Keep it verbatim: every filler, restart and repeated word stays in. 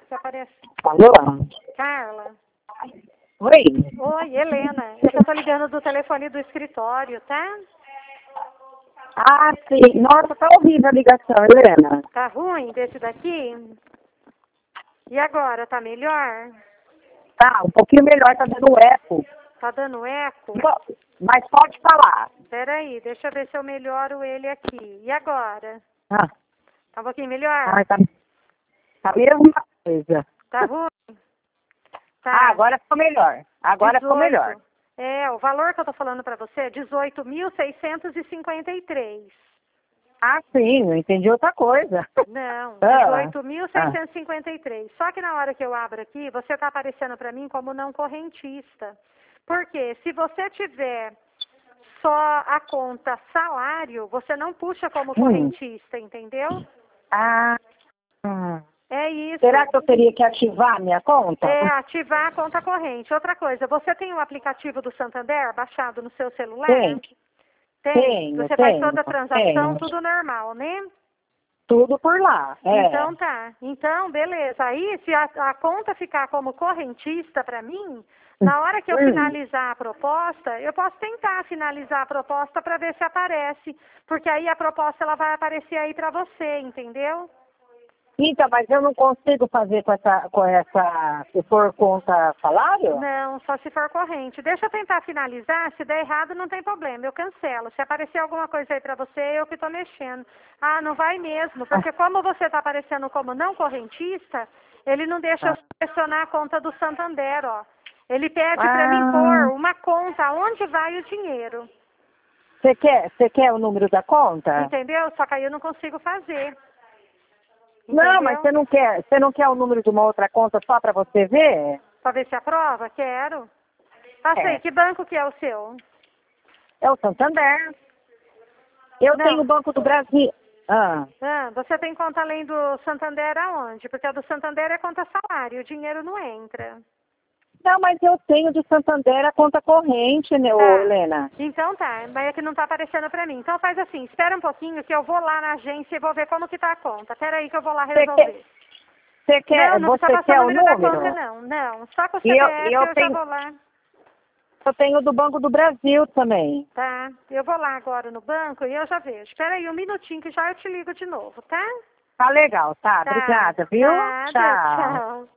que aparece. Alô? Carla. Oi. Oi, Helena. Eu tô ligando do telefone do escritório, tá? Ah, sim. Nossa, tá horrível a ligação, Helena. Tá ruim desse daqui? E agora, tá melhor? Tá, um pouquinho melhor, tá dando eco. Tá dando eco? Mas pode falar. Peraí, deixa eu ver se eu melhoro ele aqui. E agora? Ah. Tá um pouquinho melhor? Ai, tá, tá a mesma coisa. Tá ruim? Tá. Ah, agora ficou melhor. Agora ficou dezoito. melhor. É, o valor que eu tô falando pra você é dezoito mil seiscentos e cinquenta e três. Ah, sim, não entendi outra coisa. Não, Ah. dezoito mil seiscentos e cinquenta e três. Só que na hora que eu abro aqui, você está aparecendo para mim como não correntista. Porque se você tiver só a conta salário, você não puxa como correntista, entendeu? Ah. Hum. É isso. Será que eu teria que ativar a minha conta? É, ativar a conta corrente. Outra coisa, você tem o aplicativo do Santander baixado no seu celular? Tem. Tem? Tenho, Você tenho, faz toda a transação, tenho. tudo normal, né? Tudo por lá, é. Então tá. Então, beleza. Aí, se a, a conta ficar como correntista para mim, na hora que eu hum. finalizar a proposta, eu posso tentar finalizar a proposta para ver se aparece. Porque aí a proposta ela vai aparecer aí para você, entendeu? Então, mas eu não consigo fazer com essa, com essa, se for conta salário? Não, só se for corrente. Deixa eu tentar finalizar, se der errado não tem problema, eu cancelo. Se aparecer alguma coisa aí pra você, eu que tô mexendo. Ah, não vai mesmo, porque como você tá aparecendo como não correntista, ele não deixa eu selecionar a conta do Santander, ó. Ele pede pra Ah. mim pôr uma conta onde vai o dinheiro. Você quer, você quer o número da conta? Entendeu? Só que aí eu não consigo fazer. Não, Entendeu? mas você não quer, você não quer o número de uma outra conta só para você ver? Pra ver se aprova? Quero. Passa aí, É. que banco que é o seu? É o Santander. Eu Não. tenho o Banco do Brasil. Ah. Ah, você tem conta além do Santander aonde? Porque a do Santander é conta salário, o dinheiro não entra. Não, mas eu tenho do Santander a conta corrente, né, ô, Tá. Helena? Então tá, mas é que não tá aparecendo pra mim. Então faz assim, espera um pouquinho que eu vou lá na agência e vou ver como que tá a conta. Pera aí que eu vou lá Você resolver. quer, você quer, Não, não precisa você passar quer o o número da número? conta não, não. Só com o E eu, C P F e eu, eu já tenho, vou lá. eu tenho do Banco do Brasil também. Tá, eu vou lá agora no banco e eu já vejo. Espera aí um minutinho que já eu te ligo de novo, tá? Tá legal, tá. Tá. Obrigada, viu? Nada, Tchau. tchau.